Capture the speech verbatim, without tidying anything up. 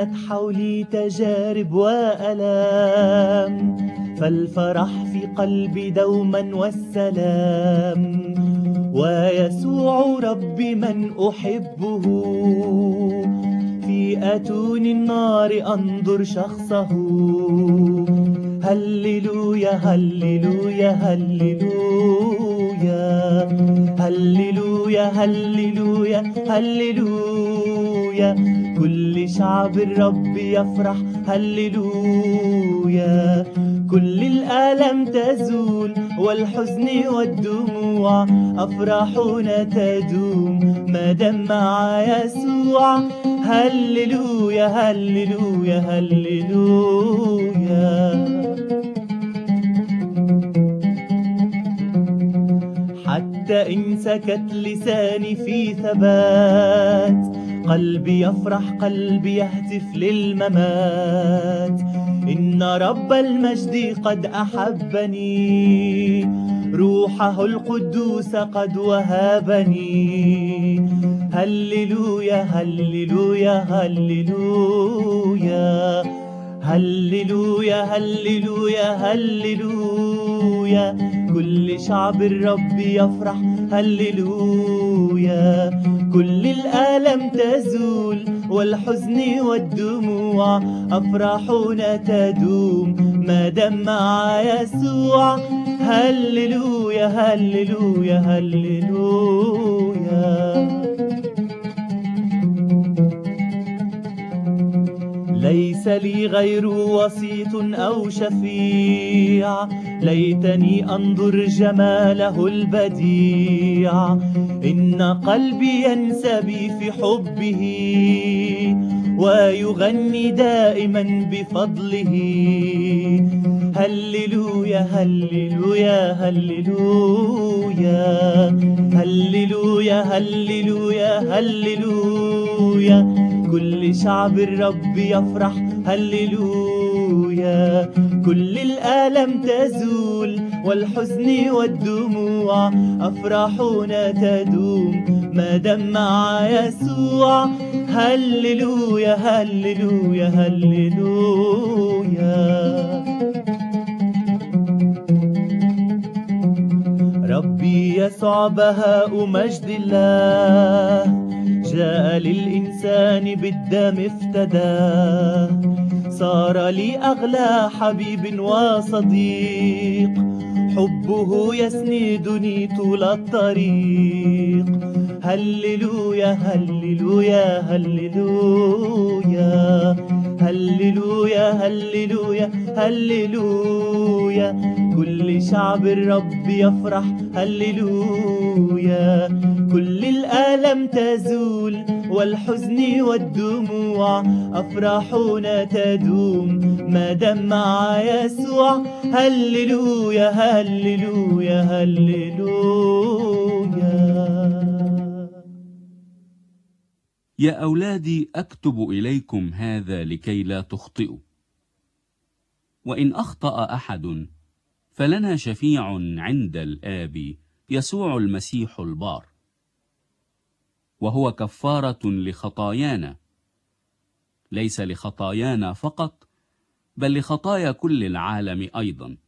كانت حولي تجارب وآلام، فالفرح في قلبي دوما والسلام، ويسوع ربي من أحبه، في أتون النار أنظر شخصه. هللويا هللويا هللويا هللويا هللويا هللويا، كل شعب الرب يفرح هللويا. كل الآلام تزول والحزن والدموع، أفراحنا تدوم ما دام مع يسوع. هللويا هللويا هللويا. حتى إن سكت لساني في ثبات، قلبي يفرح قلبي يهتف للممات. إن رب المجد قد أحبني، روحه القدوس قد وهبني. هللويا هللويا هللويا هللويا هللويا هللويا، كل شعب الرب يفرح هللويا. كل الآلام تزول والحزن والدموع، أفراحنا تدوم ما دام مع يسوع. هللويا هللويا هللويا. ليس لي غير وسيط أو شفيع، ليتني أنظر جماله البديع. إن قلبي ينسبي في حبه، ويغني دائما بفضله. هللويا هللويا هللويا هللويا هللويا هللويا، كل شعب الرب يفرح هللويا. كل الآلام تزول والحزن والدموع، أفراحنا تدوم ما دام مع يسوع. هللويا هللويا هللويا. ربي يسوع بهاء مجد الله، جاء للإنسان بالدم افتداه. صار لي أغلى حبيب وصديق، حبه يسندني طول الطريق. هللويا هللويا هللويا هللويا هللويا هللويا، كل شعب الرب يفرح هللويا. كل الآلام تزول والحزن والدموع، أفراحنا تدوم ما دام مع يسوع. هللويا هللويا هللويا. يا أولادي، أكتب إليكم هذا لكي لا تخطئوا. وإن أخطأ أحد فلنا شفيع عند الآب، يسوع المسيح البار، وهو كفارة لخطايانا، ليس لخطايانا فقط بل لخطايا كل العالم أيضا.